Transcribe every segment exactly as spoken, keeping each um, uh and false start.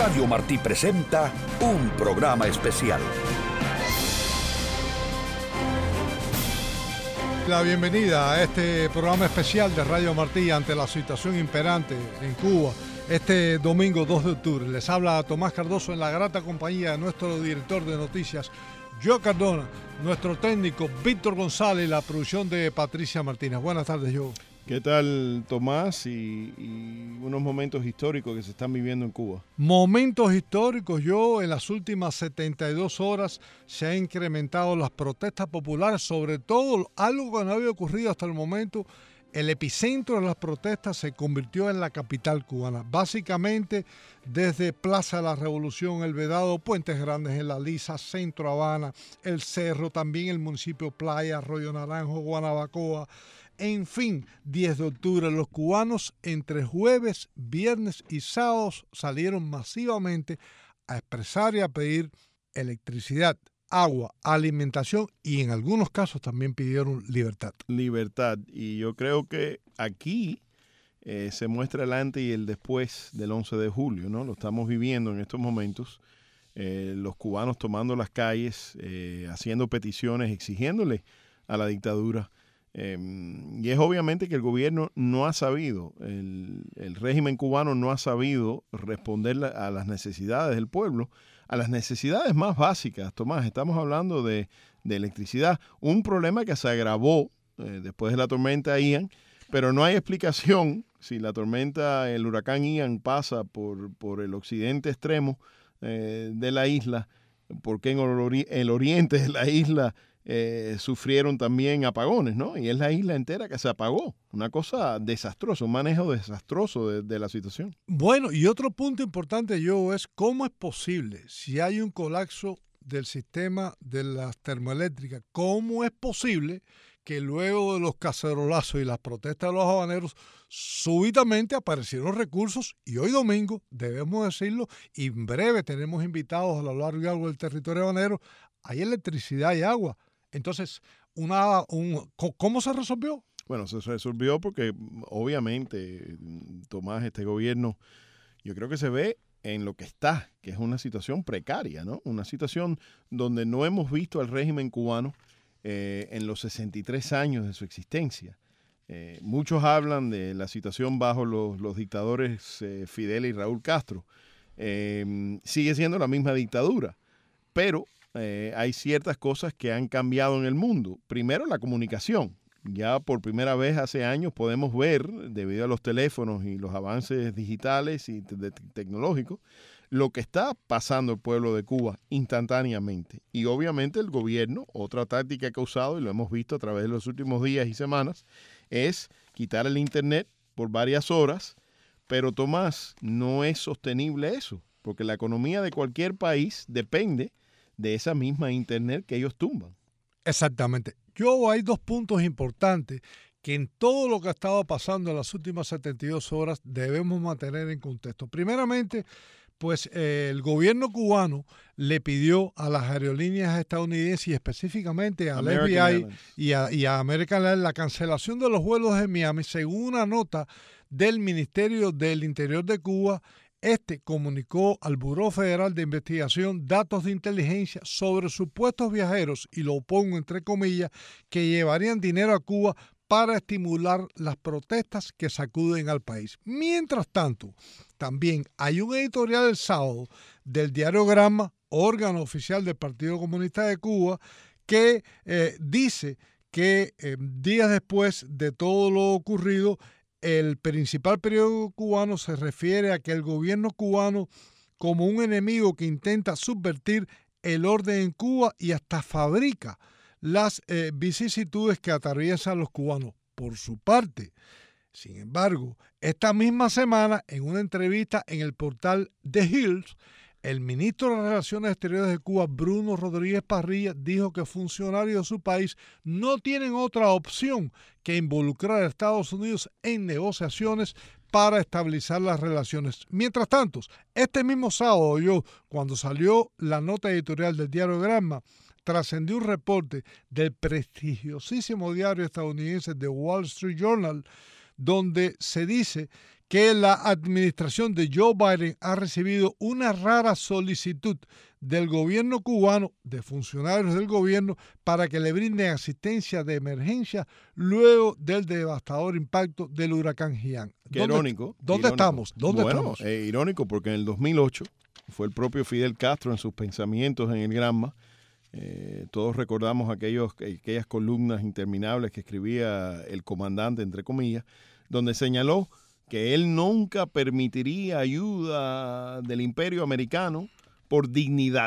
Radio Martí presenta un programa especial. La bienvenida a este programa especial de Radio Martí ante la situación imperante en Cuba este domingo dos de octubre. Les habla Tomás Cardoso en la grata compañía de nuestro director de noticias, Joe Cardona, nuestro técnico Víctor González y la producción de Patricia Martínez. Buenas tardes, Joe. ¿Qué tal, Tomás? Y, y unos momentos históricos que se están viviendo en Cuba. Momentos históricos, yo en las últimas setenta y dos horas se han incrementado las protestas populares, sobre todo algo que no había ocurrido hasta el momento. El epicentro de las protestas se convirtió en la capital cubana. Básicamente desde Plaza de la Revolución, El Vedado, Puentes Grandes en La Lisa, Centro Habana, El Cerro, también el municipio Playa, Arroyo Naranjo, Guanabacoa. En fin, diez de octubre, los cubanos entre jueves, viernes y sábados salieron masivamente a expresar y a pedir electricidad, agua, alimentación y en algunos casos también pidieron libertad. Libertad. Y yo creo que aquí eh, se muestra el antes y el después del once de julio, ¿no? Lo estamos viviendo en estos momentos. Eh, los cubanos tomando las calles, eh, haciendo peticiones, exigiéndole a la dictadura. Eh, y es obviamente que el gobierno no ha sabido, el, el régimen cubano no ha sabido responder a las necesidades del pueblo, a las necesidades más básicas. Tomás, estamos hablando de, de electricidad, un problema que se agravó eh, después de la tormenta Ian, pero no hay explicación si la tormenta, el huracán Ian pasa por, por el occidente extremo eh, de la isla, porque en el, ori- el oriente de la isla Eh, sufrieron también apagones, ¿no? Y es la isla entera que se apagó. Una cosa desastrosa, un manejo desastroso de, de la situación. Bueno, y otro punto importante, yo, es cómo es posible, si hay un colapso del sistema de las termoeléctricas, cómo es posible que luego de los cacerolazos y las protestas de los habaneros, súbitamente aparecieron recursos y hoy domingo, debemos decirlo, y en breve tenemos invitados a lo largo y largo del territorio habanero, hay electricidad y agua. Entonces, una, un, ¿cómo se resolvió? Bueno, se resolvió porque obviamente, Tomás, este gobierno, yo creo que se ve en lo que está, que es una situación precaria, ¿no? Una situación donde no hemos visto al régimen cubano eh, en los sesenta y tres años de su existencia. Eh, muchos hablan de la situación bajo los, los dictadores eh, Fidel y Raúl Castro. Eh, sigue siendo la misma dictadura, pero Eh, hay ciertas cosas que han cambiado en el mundo. Primero, la comunicación. Ya por primera vez hace años podemos ver, debido a los teléfonos y los avances digitales y te- tecnológicos, lo que está pasando el pueblo de Cuba instantáneamente. Y obviamente el gobierno, otra táctica que ha usado, y lo hemos visto a través de los últimos días y semanas, es quitar el internet por varias horas. Pero, Tomás, no es sostenible eso, porque la economía de cualquier país depende de esa misma internet que ellos tumban. Exactamente. Yo hay dos puntos importantes que en todo lo que ha estado pasando en las últimas setenta y dos horas debemos mantener en contexto. Primeramente, pues eh, el gobierno cubano le pidió a las aerolíneas estadounidenses y específicamente al F B I y a, y a American Airlines la cancelación de los vuelos de Miami, según una nota del Ministerio del Interior de Cuba. Este comunicó al Buró Federal de Investigación datos de inteligencia sobre supuestos viajeros, y lo pongo entre comillas, que llevarían dinero a Cuba para estimular las protestas que sacuden al país. Mientras tanto, también hay un editorial el sábado del diario Granma, órgano oficial del Partido Comunista de Cuba, que eh, dice que eh, días después de todo lo ocurrido, el principal periódico cubano se refiere a que el gobierno cubano como un enemigo que intenta subvertir el orden en Cuba y hasta fabrica las eh, vicisitudes que atraviesan los cubanos. Por su parte, sin embargo, esta misma semana, en una entrevista en el portal The Hills, el ministro de Relaciones Exteriores de Cuba, Bruno Rodríguez Parrilla, dijo que funcionarios de su país no tienen otra opción que involucrar a Estados Unidos en negociaciones para estabilizar las relaciones. Mientras tanto, este mismo sábado, yo, cuando salió la nota editorial del diario Granma, trascendió un reporte del prestigiosísimo diario estadounidense The Wall Street Journal, donde se dice que la administración de Joe Biden ha recibido una rara solicitud del gobierno cubano, de funcionarios del gobierno, para que le brinden asistencia de emergencia luego del devastador impacto del huracán Ian. Qué ¿Dónde, irónico. ¿Dónde irónico. estamos? ¿Dónde bueno, estamos? Eh, irónico porque en el dos mil ocho fue el propio Fidel Castro en sus pensamientos en el Granma. Eh, todos recordamos aquellos, aquellas columnas interminables que escribía el comandante, entre comillas, donde señaló que él nunca permitiría ayuda del imperio americano por dignidad.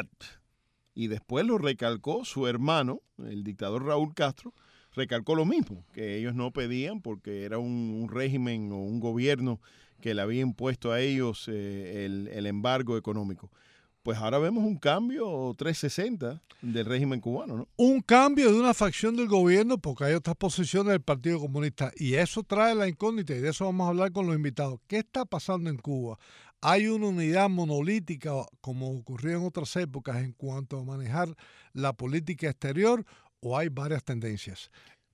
Y después lo recalcó su hermano, el dictador Raúl Castro, recalcó lo mismo, que ellos no pedían porque era un, un régimen o un gobierno que le había impuesto a ellos eh, el, el embargo económico. Pues ahora vemos un cambio trescientos sesenta del régimen cubano, ¿no? Un cambio de una facción del gobierno porque hay otras posiciones del Partido Comunista y eso trae la incógnita y de eso vamos a hablar con los invitados. ¿Qué está pasando en Cuba? ¿Hay una unidad monolítica como ocurrió en otras épocas en cuanto a manejar la política exterior o hay varias tendencias?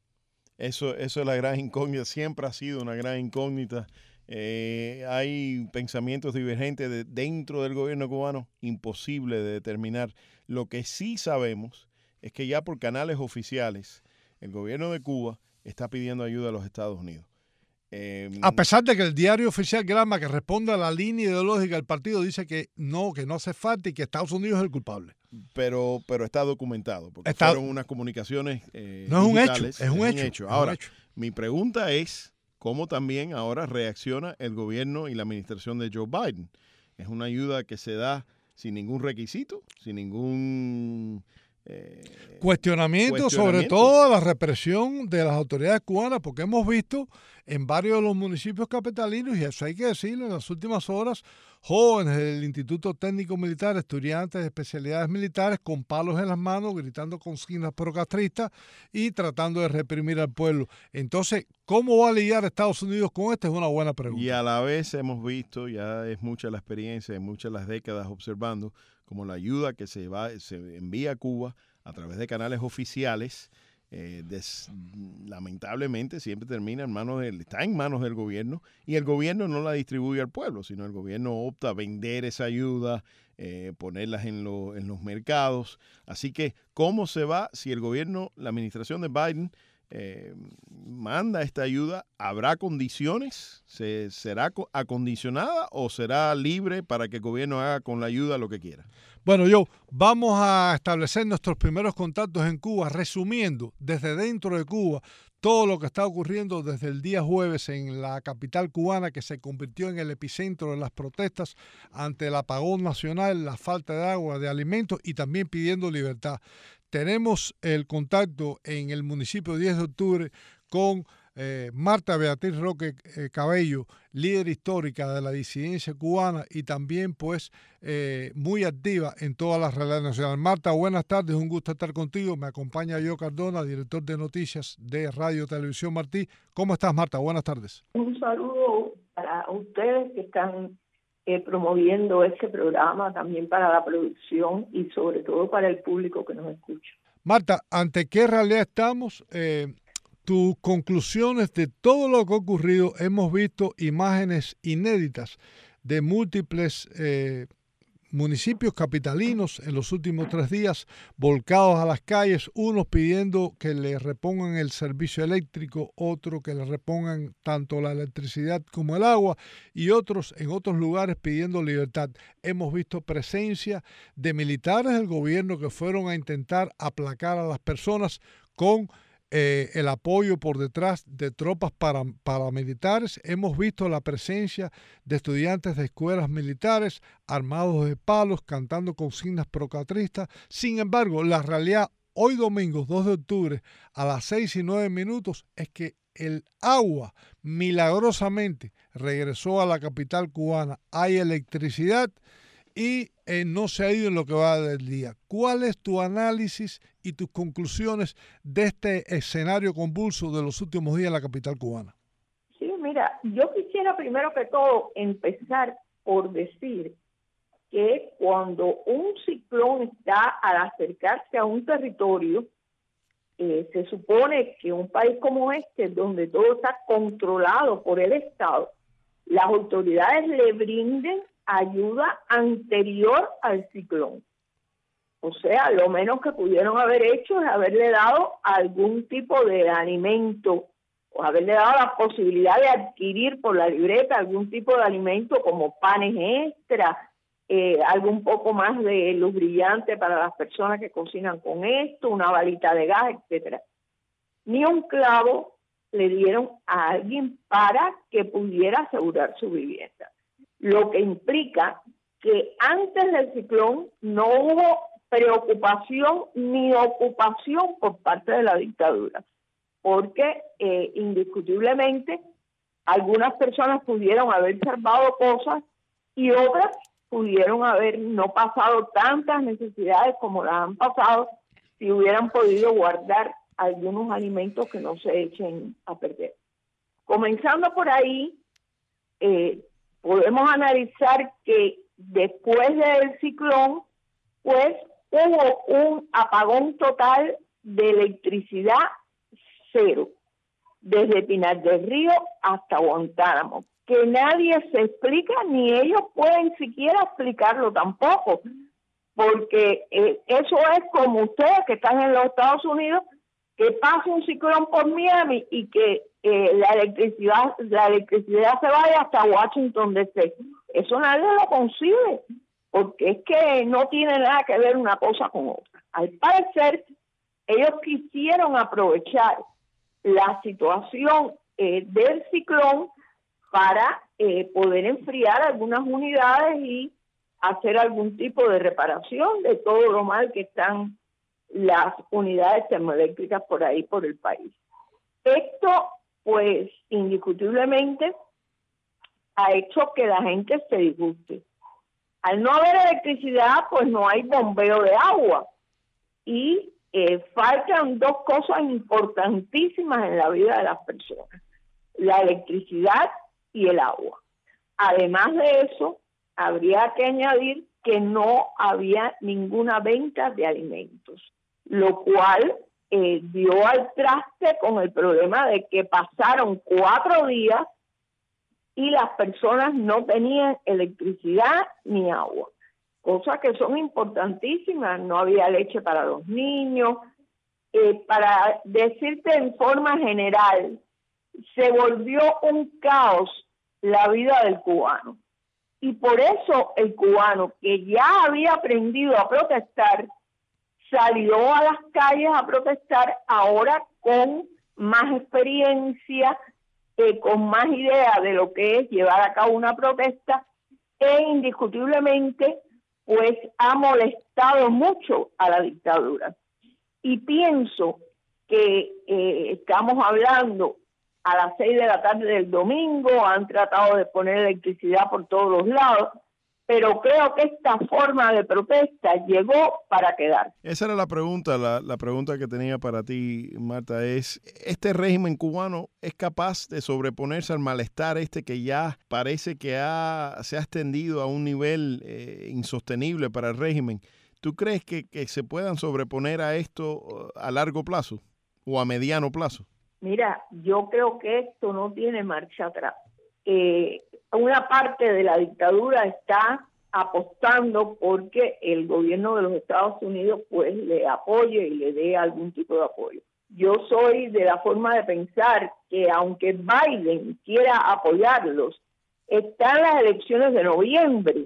Eso, eso es la gran incógnita, siempre ha sido una gran incógnita. Eh, hay pensamientos divergentes de, dentro del gobierno cubano, imposible de determinar. Lo que sí sabemos es que ya por canales oficiales el gobierno de Cuba está pidiendo ayuda a los Estados Unidos. Eh, a pesar de que el diario oficial Granma, que responde a la línea ideológica del partido, dice que no, que no hace falta y que Estados Unidos es el culpable. Pero, pero está documentado, porque está, fueron unas comunicaciones eh, no es un hecho, es es un, un hecho, hecho. Es Ahora, un hecho. Mi pregunta es cómo también ahora reacciona el gobierno y la administración de Joe Biden. Es una ayuda que se da sin ningún requisito, sin ningún eh, cuestionamiento, cuestionamiento, sobre todo la represión de las autoridades cubanas, porque hemos visto en varios de los municipios capitalinos, y eso hay que decirlo, en las últimas horas, jóvenes del Instituto Técnico Militar, estudiantes de especialidades militares con palos en las manos, gritando consignas procastristas y tratando de reprimir al pueblo. Entonces, ¿cómo va a lidiar Estados Unidos con esto? Es una buena pregunta. Y a la vez hemos visto, ya es mucha la experiencia, muchas las décadas observando, como la ayuda que se, va, se envía a Cuba a través de canales oficiales, eh, des, lamentablemente siempre termina en manos del, está en manos del gobierno y el gobierno no la distribuye al pueblo, sino el gobierno opta a vender esa ayuda, eh, ponerlas en, lo, en los mercados. Así que, ¿cómo se va si el gobierno, la administración de Biden, Eh, manda esta ayuda? ¿Habrá condiciones? ¿Se, ¿Será acondicionada o será libre para que el gobierno haga con la ayuda lo que quiera? Bueno, yo vamos a establecer nuestros primeros contactos en Cuba, resumiendo desde dentro de Cuba todo lo que está ocurriendo desde el día jueves en la capital cubana, que se convirtió en el epicentro de las protestas ante el apagón nacional, la falta de agua, de alimentos y también pidiendo libertad. Tenemos el contacto en el municipio diez de octubre con eh, Marta Beatriz Roque eh, Cabello, líder histórica de la disidencia cubana y también pues eh, muy activa en todas las realidades nacionales. Marta, buenas tardes, un gusto estar contigo. Me acompaña yo Cardona, director de noticias de Radio Televisión Martí. ¿Cómo estás, Marta? Buenas tardes. Un saludo para ustedes que están Eh, promoviendo este programa, también para la producción y sobre todo para el público que nos escucha. Marta, ¿ante qué realidad estamos? Eh, tus conclusiones de todo lo que ha ocurrido. Hemos visto imágenes inéditas de múltiples eh, municipios capitalinos en los últimos tres días volcados a las calles, unos pidiendo que le repongan el servicio eléctrico, otros que le repongan tanto la electricidad como el agua y otros en otros lugares pidiendo libertad. Hemos visto presencia de militares del gobierno que fueron a intentar aplacar a las personas con Eh, el apoyo por detrás de tropas para, paramilitares. Hemos visto la presencia de estudiantes de escuelas militares armados de palos, cantando consignas procatristas. Sin embargo, la realidad hoy domingo, dos de octubre, a las seis y nueve minutos, es que el agua milagrosamente regresó a la capital cubana. Hay electricidad y eh, no se ha ido en lo que va del día. ¿Cuál es tu análisis y tus conclusiones de este escenario convulso de los últimos días en la capital cubana? Sí, mira, yo quisiera primero que todo empezar por decir que cuando un ciclón está al acercarse a un territorio, eh, se supone que un país como este, donde todo está controlado por el Estado, las autoridades le brinden ayuda anterior al ciclón. O sea, lo menos que pudieron haber hecho es haberle dado algún tipo de alimento o haberle dado la posibilidad de adquirir por la libreta algún tipo de alimento como panes extra, eh, algo un poco más de luz brillante para las personas que cocinan con esto, una balita de gas, etcétera. Ni un clavo le dieron a alguien para que pudiera asegurar su vivienda. Lo que implica que antes del ciclón no hubo preocupación ni ocupación por parte de la dictadura, porque eh, indiscutiblemente algunas personas pudieron haber salvado cosas y otras pudieron haber no pasado tantas necesidades como las han pasado si hubieran podido guardar algunos alimentos que no se echen a perder. Comenzando por ahí, eh, podemos analizar que después del ciclón, pues hubo un apagón total de electricidad cero, desde Pinar del Río hasta Guantánamo, que nadie se explica, ni ellos pueden siquiera explicarlo tampoco, porque eh, eso es como ustedes que están en los Estados Unidos, que pasa un ciclón por Miami y que eh, la electricidad la electricidad se vaya hasta Washington D C. Eso nadie lo concibe, porque es que no tiene nada que ver una cosa con otra. Al parecer, ellos quisieron aprovechar la situación eh, del ciclón para eh, poder enfriar algunas unidades y hacer algún tipo de reparación de todo lo mal que están las unidades termoeléctricas por ahí, por el país. Esto, pues, indiscutiblemente ha hecho que la gente se disguste. Al no haber electricidad, pues no hay bombeo de agua. Y eh, faltan dos cosas importantísimas en la vida de las personas: la electricidad y el agua. Además de eso, habría que añadir que no había ninguna venta de alimentos, lo cual eh, dio al traste con el problema de que pasaron cuatro días y las personas no tenían electricidad ni agua, cosas que son importantísimas. No había leche para los niños. Eh, para decirte en forma general, se volvió un caos la vida del cubano. Y por eso el cubano, que ya había aprendido a protestar, salió a las calles a protestar ahora con más experiencia, eh, con más idea de lo que es llevar a cabo una protesta, e indiscutiblemente pues ha molestado mucho a la dictadura. Y pienso que eh, estamos hablando a las seis de la tarde del domingo, han tratado de poner electricidad por todos los lados, pero creo que esta forma de protesta llegó para quedar. Esa era la pregunta, la, la pregunta que tenía para ti, Marta, es, ¿este régimen cubano es capaz de sobreponerse al malestar este que ya parece que ha, se ha extendido a un nivel eh, insostenible para el régimen? ¿Tú crees que, que se puedan sobreponer a esto a largo plazo o a mediano plazo? Mira, yo creo que esto no tiene marcha atrás. Eh, una parte de la dictadura está apostando porque el gobierno de los Estados Unidos pues le apoye y le dé algún tipo de apoyo. Yo soy de la forma de pensar que aunque Biden quiera apoyarlos, están las elecciones de noviembre,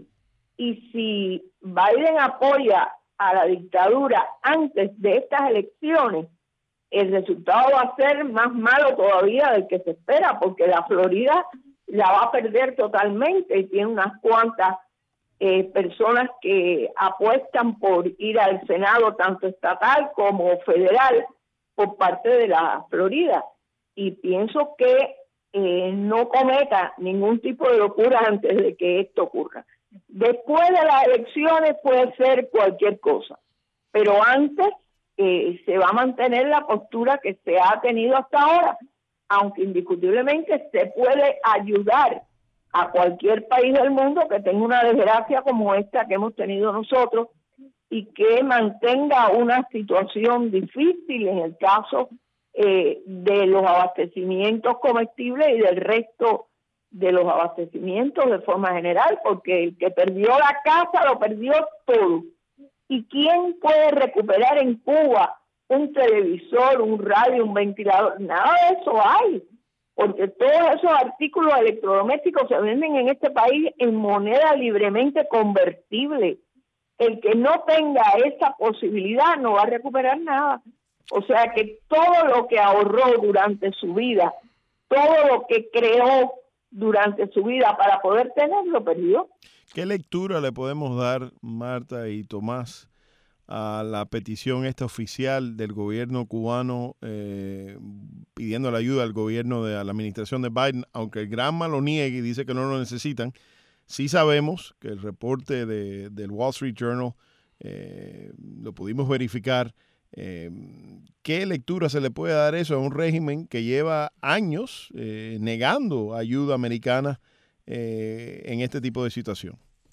y si Biden apoya a la dictadura antes de estas elecciones, el resultado va a ser más malo todavía del que se espera, porque la Florida la va a perder totalmente y tiene unas cuantas eh, personas que apuestan por ir al Senado, tanto estatal como federal, por parte de la Florida. Y pienso que eh, no cometa ningún tipo de locura antes de que esto ocurra. Después de las elecciones puede ser cualquier cosa, pero antes Eh, se va a mantener la postura que se ha tenido hasta ahora, aunque indiscutiblemente se puede ayudar a cualquier país del mundo que tenga una desgracia como esta que hemos tenido nosotros y que mantenga una situación difícil en el caso eh, de los abastecimientos comestibles y del resto de los abastecimientos de forma general, porque el que perdió la casa lo perdió todo. ¿Y quién puede recuperar en Cuba un televisor, un radio, un ventilador? Nada de eso hay, porque todos esos artículos electrodomésticos se venden en este país en moneda libremente convertible. El que no tenga esa posibilidad no va a recuperar nada. O sea que todo lo que ahorró durante su vida, todo lo que creó durante su vida para poder tenerlo, perdió. ¿Qué lectura le podemos dar, Marta y Tomás, a la petición esta oficial del gobierno cubano eh, pidiendo la ayuda al gobierno de a la administración de Biden, aunque el Granma lo niegue y dice que no lo necesitan? Sí sabemos que el reporte de, del Wall Street Journal eh, lo pudimos verificar. Eh, ¿Qué lectura se le puede dar eso a un régimen que lleva años eh, negando ayuda americana eh, en este tipo de situación?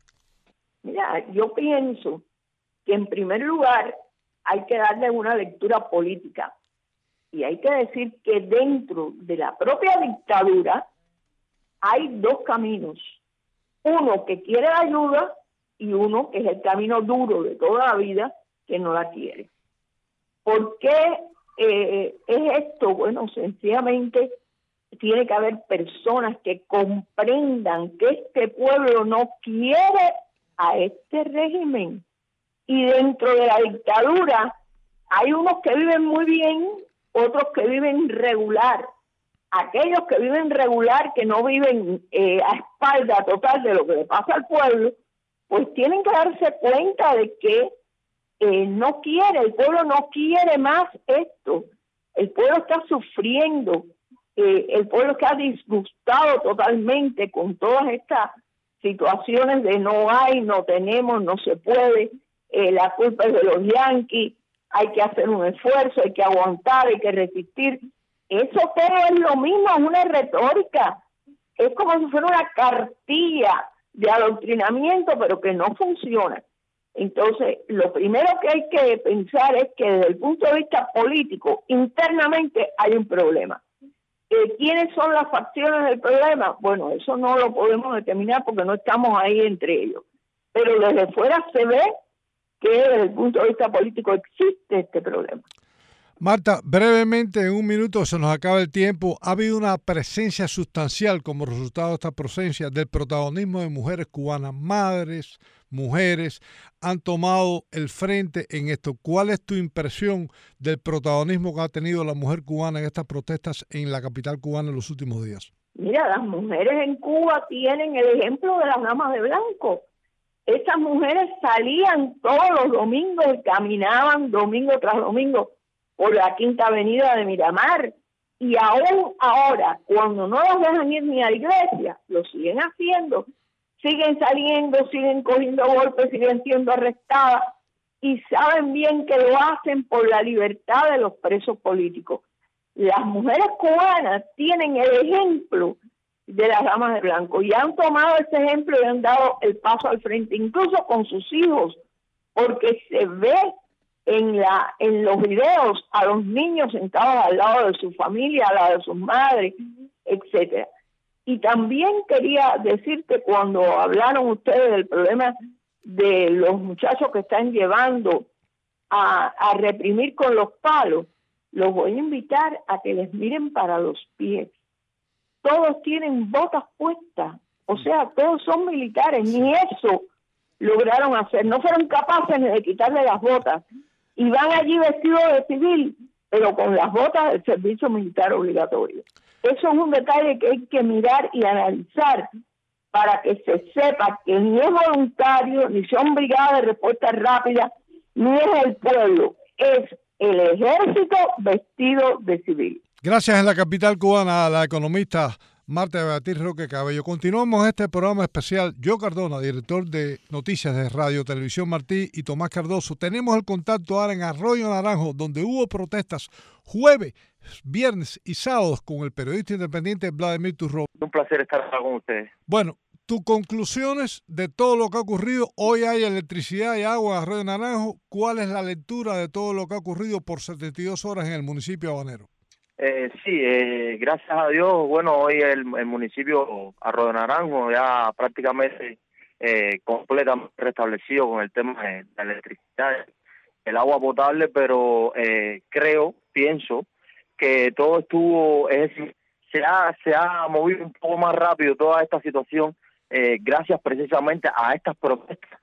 Mira, yo pienso que en primer lugar hay que darle una lectura política y hay que decir que dentro de la propia dictadura hay dos caminos. Uno que quiere la ayuda y uno que es el camino duro de toda la vida, que no la quiere. ¿Por qué eh, es esto? Bueno, sencillamente tiene que haber personas que comprendan que este pueblo no quiere a este régimen. Y dentro de la dictadura hay unos que viven muy bien, otros que viven regular. Aquellos que viven regular, que no viven eh, a espalda total de lo que le pasa al pueblo, pues tienen que darse cuenta de que eh, no quiere, el pueblo no quiere más esto. El pueblo está sufriendo, eh, el pueblo está disgustado totalmente con todas estas situaciones de no hay, no tenemos, no se puede, eh, la culpa es de los yanquis, hay que hacer un esfuerzo, hay que aguantar, hay que resistir. Eso todo es lo mismo, es una retórica, es como si fuera una cartilla de adoctrinamiento, pero que no funciona. Entonces, lo primero que hay que pensar es que desde el punto de vista político, internamente hay un problema. Eh, ¿Quiénes son las facciones del problema? Bueno, eso no lo podemos determinar porque no estamos ahí entre ellos. Pero desde fuera se ve que desde el punto de vista político existe este problema. Marta, brevemente, en un minuto se nos acaba el tiempo. ¿Ha habido una presencia sustancial como resultado de esta presencia del protagonismo de mujeres cubanas? Madres, mujeres han tomado el frente en esto. ¿Cuál es tu impresión del protagonismo que ha tenido la mujer cubana en estas protestas en la capital cubana en los últimos días? Mira, las mujeres en Cuba tienen el ejemplo de las damas de blanco. Esas mujeres salían todos los domingos y caminaban domingo tras domingo por la Quinta Avenida de Miramar, y aún ahora, cuando no las dejan ir ni a la iglesia, lo siguen haciendo, siguen saliendo, siguen cogiendo golpes, siguen siendo arrestadas, y saben bien que lo hacen por la libertad de los presos políticos. Las mujeres cubanas tienen el ejemplo de las damas de blanco, y han tomado ese ejemplo y han dado el paso al frente, incluso con sus hijos, porque se ve en la en los videos a los niños sentados al lado de su familia, al lado de sus madres, etcétera. Y también quería decir que cuando hablaron ustedes del problema de los muchachos que están llevando a, a reprimir con los palos, los voy a invitar a que les miren para los pies. Todos tienen botas puestas, o sea, todos son militares, ni eso lograron hacer, no fueron capaces de quitarle las botas. Y van allí vestidos de civil, pero con las botas del servicio militar obligatorio. Eso es un detalle que hay que mirar y analizar para que se sepa que ni es voluntario, ni son brigadas de respuesta rápida, ni es el pueblo, es el ejército vestido de civil. Gracias en la capital cubana a la economista Marta Beatriz Roque Cabello. Continuamos este programa especial. Yo Cardona, director de Noticias de Radio Televisión Martí, y Tomás Cardoso. Tenemos el contacto ahora en Arroyo Naranjo, donde hubo protestas jueves, viernes y sábados con el periodista independiente Vladimir Turro. Un placer estar acá con ustedes. Bueno, tus conclusiones de todo lo que ha ocurrido. Hoy hay electricidad y agua en Arroyo Naranjo. ¿Cuál es la lectura de todo lo que ha ocurrido por setenta y dos horas en el municipio habanero? Eh, sí, eh, gracias a Dios, bueno, hoy el, el municipio Arroyo Naranjo ya prácticamente eh, completamente restablecido con el tema de la electricidad, el agua potable, pero eh, creo, pienso, que todo estuvo, es decir, se ha, se ha movido un poco más rápido toda esta situación eh, gracias precisamente a estas protestas.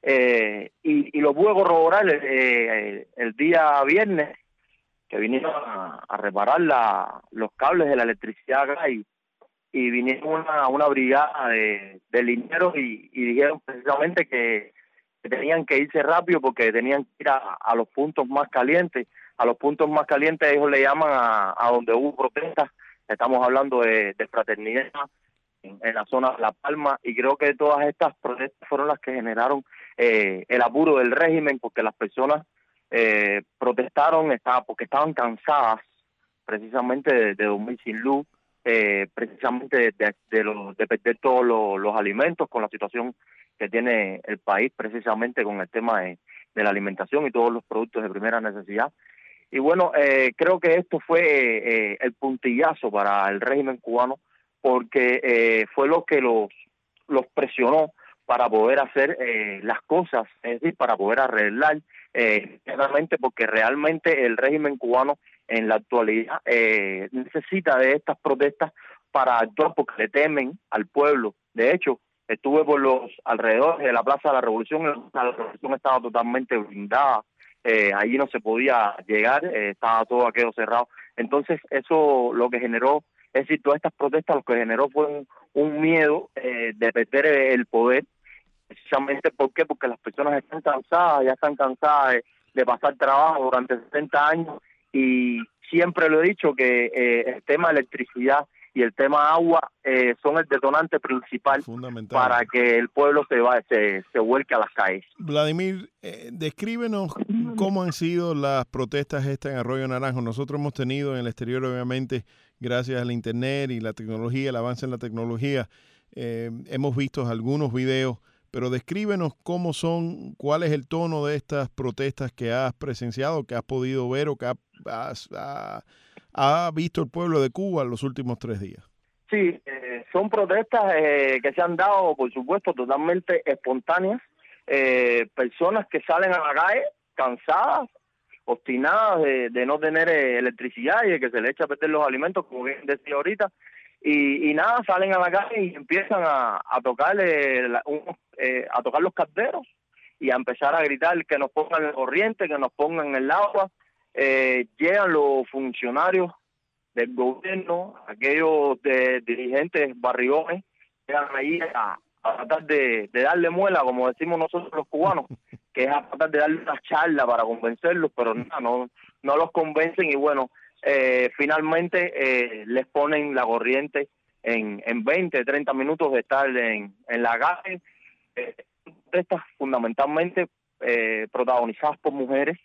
Eh, y, y lo pude corroborar eh, el, el día viernes, que vinieron a, a reparar la, los cables de la electricidad acá y, y vinieron una, una brigada de, de linieros y, y dijeron precisamente que, que tenían que irse rápido porque tenían que ir a, a los puntos más calientes. A los puntos más calientes ellos le llaman a, a donde hubo protestas. Estamos hablando de, de Fraternidad en, en la zona de La Palma, y creo que todas estas protestas fueron las que generaron eh, el apuro del régimen, porque las personas eh, protestaron estaba, porque estaban cansadas precisamente de, de dormir sin luz, eh, precisamente de, de, de, lo, de perder todos los, los alimentos con la situación que tiene el país, precisamente con el tema de, de la alimentación y todos los productos de primera necesidad. Y bueno, eh, creo que esto fue eh, el puntillazo para el régimen cubano, porque eh, fue lo que los, los presionó para poder hacer eh, las cosas, es decir, para poder arreglar, eh, realmente, porque realmente el régimen cubano en la actualidad eh, necesita de estas protestas para actuar, porque le temen al pueblo. De hecho, estuve por los alrededores de la Plaza de la Revolución, la Revolución estaba totalmente blindada, eh, allí no se podía llegar, eh, estaba todo aquello cerrado. Entonces eso lo que generó, es decir, todas estas protestas lo que generó fue un, un miedo eh, de perder el poder, precisamente. ¿Por qué? Porque las personas están cansadas, ya están cansadas de, de pasar trabajo durante setenta años, y siempre lo he dicho que eh, el tema de electricidad y el tema agua eh, son el detonante principal para que el pueblo se va se, se vuelque a las calles. Vladimir, eh, descríbenos cómo han sido las protestas estas en Arroyo Naranjo. Nosotros hemos tenido en el exterior, obviamente, gracias al internet y la tecnología, el avance en la tecnología, eh, hemos visto algunos videos, pero descríbenos cómo son, cuál es el tono de estas protestas que has presenciado, que has podido ver o que has, has, ha visto el pueblo de Cuba en los últimos tres días. Sí, eh, son protestas eh, que se han dado, por supuesto, totalmente espontáneas. Eh, personas que salen a la calle cansadas, obstinadas de, de no tener eh, electricidad y de que se les echa a perder los alimentos, como bien decía ahorita. Y, y nada, salen a la calle y empiezan a, a tocar eh, la, un, eh, a tocar los calderos y a empezar a gritar que nos pongan el corriente, que nos pongan el agua. Eh, llegan los funcionarios del gobierno, aquellos de, dirigentes barriones, llegan ahí a, a tratar de, de darle muela, como decimos nosotros los cubanos, que es a tratar de darle una charla para convencerlos, pero no, no, no los convencen. Y bueno, eh, finalmente eh, les ponen la corriente en, en veinte, treinta minutos de estar en, en la calle. Eh, estas fundamentalmente eh, protagonizadas por mujeres.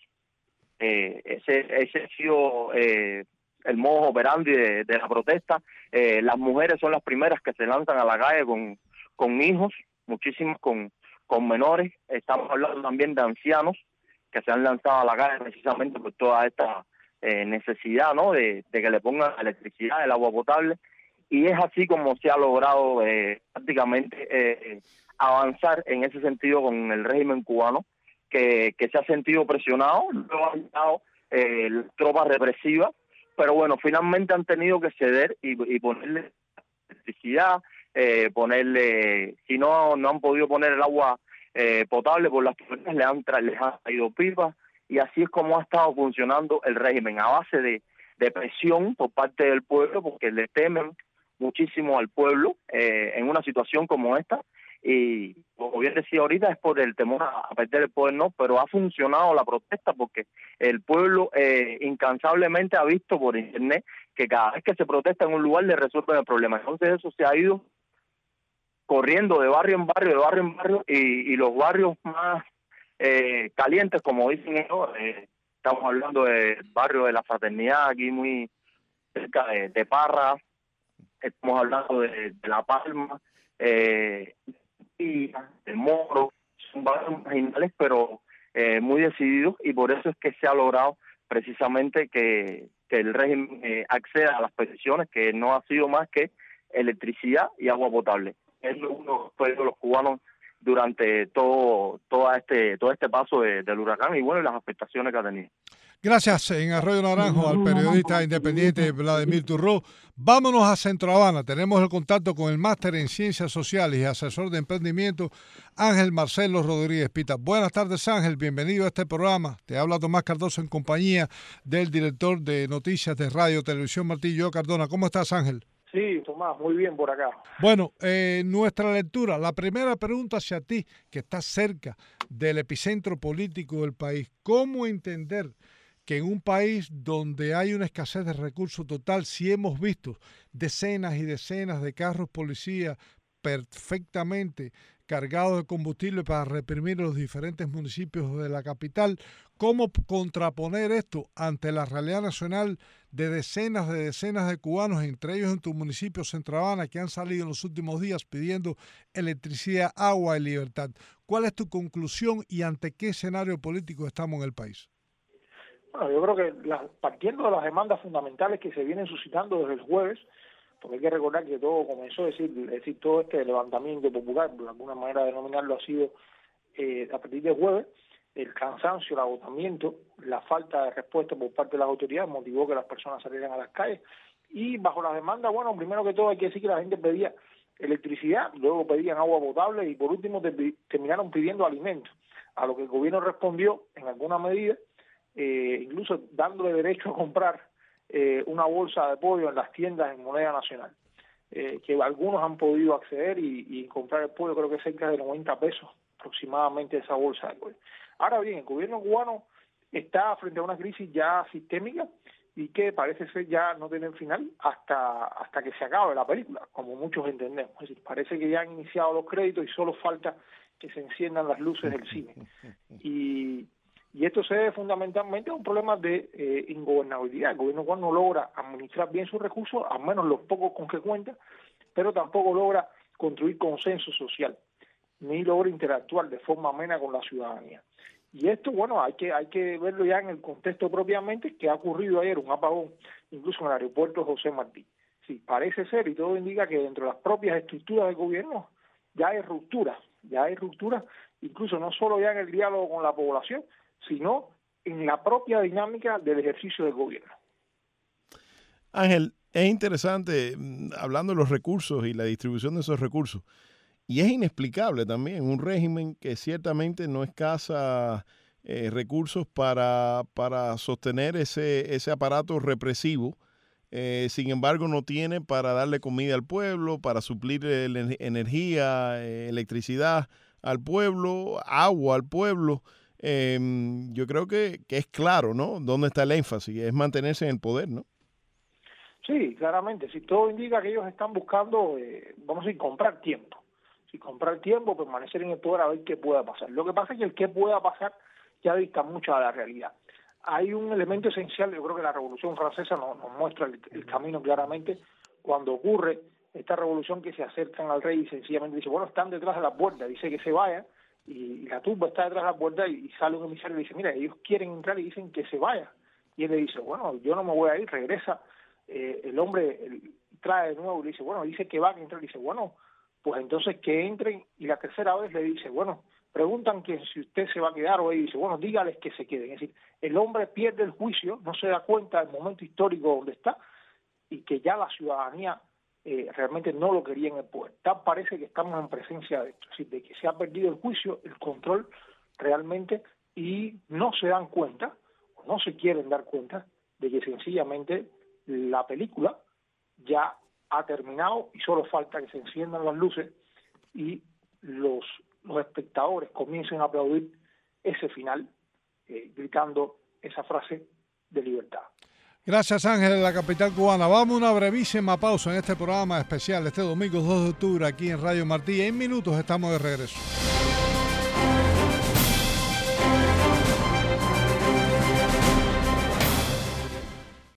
Eh, ese, ese ha sido eh, el modo operandi de, de la protesta. Eh, las mujeres son las primeras que se lanzan a la calle con, con hijos, muchísimos con, con menores. Estamos hablando también de ancianos que se han lanzado a la calle precisamente por toda esta eh, necesidad, ¿no?, de, de que le pongan electricidad, el agua potable. Y es así como se ha logrado eh, prácticamente eh, avanzar en ese sentido con el régimen cubano, que, que se ha sentido presionado, luego han llegado eh, tropas represivas, pero bueno, finalmente han tenido que ceder y, y ponerle electricidad, eh, ponerle, si no, no han podido poner el agua eh, potable por las tuberías, le han, tra les han traído pipas, y así es como ha estado funcionando el régimen, a base de, de presión por parte del pueblo, porque le temen muchísimo al pueblo eh, en una situación como esta. Y como bien decía ahorita, es por el temor a perder el poder, no, pero ha funcionado la protesta porque el pueblo eh, incansablemente ha visto por internet que cada vez que se protesta en un lugar le resuelven el problema. Entonces eso se ha ido corriendo de barrio en barrio, de barrio en barrio, y, y los barrios más eh, calientes, como dicen ellos, eh, estamos hablando del barrio de la Fraternidad, aquí muy cerca de, de Parra, estamos hablando de, de La Palma, eh, de Moro, son barrios marginales, pero eh, muy decididos, y por eso es que se ha logrado precisamente que, que el régimen eh, acceda a las peticiones, que no ha sido más que electricidad y agua potable. Es lo uno de los cubanos durante todo toda este todo este paso de, del huracán y bueno, y las afectaciones que ha tenido. Gracias en Arroyo Naranjo al periodista independiente Vladimir Turró. Vámonos a Centro Habana. Tenemos el contacto con el máster en Ciencias Sociales y asesor de emprendimiento Ángel Marcelo Rodríguez Pita. Buenas tardes, Ángel. Bienvenido a este programa. Te habla Tomás Cardoso en compañía del director de noticias de Radio Televisión Martillo Cardona. ¿Cómo estás, Ángel? Sí, Tomás, muy bien por acá. Bueno, eh, nuestra lectura, la primera pregunta hacia ti, que estás cerca del epicentro político del país. ¿Cómo entender que en un país donde hay una escasez de recursos total, si hemos visto decenas y decenas de carros policía perfectamente cargados de combustible para reprimir los diferentes municipios de la capital, cómo contraponer esto ante la realidad nacional de decenas de decenas de cubanos, entre ellos en tu municipio Centro Habana, que han salido en los últimos días pidiendo electricidad, agua y libertad? ¿Cuál es tu conclusión y ante qué escenario político estamos en el país? Bueno, yo creo que la, partiendo de las demandas fundamentales que se vienen suscitando desde el jueves, porque hay que recordar que todo comenzó, es decir, es decir todo este levantamiento popular, de alguna manera de denominarlo, ha sido eh, a partir del jueves, el cansancio, el agotamiento, la falta de respuesta por parte de las autoridades motivó que las personas salieran a las calles, y bajo las demandas, bueno, primero que todo hay que decir que la gente pedía electricidad, luego pedían agua potable y por último te, terminaron pidiendo alimentos, a lo que el gobierno respondió en alguna medida, eh, incluso dándole derecho a comprar eh, una bolsa de pollo en las tiendas en moneda nacional, eh, que algunos han podido acceder y, y comprar el pollo, creo que cerca de noventa pesos aproximadamente esa bolsa de pollo. Ahora bien, el gobierno cubano está frente a una crisis ya sistémica y que parece ser ya no tener final hasta hasta que se acabe la película, como muchos entendemos. Es decir, parece que ya han iniciado los créditos y solo falta que se enciendan las luces del cine. Y, y esto se debe fundamentalmente a un problema de eh, ingobernabilidad. El gobierno cubano no logra administrar bien sus recursos, al menos los pocos con que cuenta, pero tampoco logra construir consenso social, ni logra interactuar de forma amena con la ciudadanía. Y esto, bueno, hay que hay que verlo ya en el contexto propiamente, que ha ocurrido ayer un apagón, incluso en el aeropuerto José Martí. Sí, parece ser, y todo indica que dentro de las propias estructuras del gobierno ya hay ruptura, ya hay ruptura, incluso no solo ya en el diálogo con la población, sino en la propia dinámica del ejercicio del gobierno. Ángel, es interesante, hablando de los recursos y la distribución de esos recursos, y es inexplicable también un régimen que ciertamente no escasa eh, recursos para, para sostener ese, ese aparato represivo, eh, sin embargo no tiene para darle comida al pueblo, para suplir el, energía, eh, electricidad al pueblo, agua al pueblo. Eh, yo creo que, que es claro, ¿no? Dónde está el énfasis, es mantenerse en el poder, ¿no? Sí, claramente. Si todo indica que ellos están buscando, eh, vamos a decir, comprar tiempo. Si comprar tiempo, permanecer en el poder a ver qué pueda pasar. Lo que pasa es que el qué pueda pasar ya dista mucho a la realidad. Hay un elemento esencial, yo creo que la Revolución Francesa nos, nos muestra el, el camino claramente, cuando ocurre esta revolución que se acercan al rey y sencillamente dice, bueno, están detrás de la puerta, dice que se vaya, y, y la turba está detrás de la puerta y, y sale un emisario y dice, mira, ellos quieren entrar y dicen que se vaya. Y él le dice, bueno, yo no me voy a ir, regresa. Eh, el hombre el, trae de nuevo y le dice, bueno, dice que van a entrar, y dice, bueno, pues entonces que entren, y la tercera vez le dice, bueno, preguntan que si usted se va a quedar, o él dice, bueno, dígales que se queden. Es decir, el hombre pierde el juicio, no se da cuenta del momento histórico donde está, y que ya la ciudadanía eh, realmente no lo quería en el poder. Tal parece que estamos en presencia de esto, es decir, de que se ha perdido el juicio, el control realmente, y no se dan cuenta, o no se quieren dar cuenta, de que sencillamente la película ya ha terminado y solo falta que se enciendan las luces y los, los espectadores comiencen a aplaudir ese final, eh, gritando esa frase de libertad. Gracias, Ángel, de la capital cubana. Vamos a una brevísima pausa en este programa especial este domingo dos de octubre aquí en Radio Martí. En minutos estamos de regreso.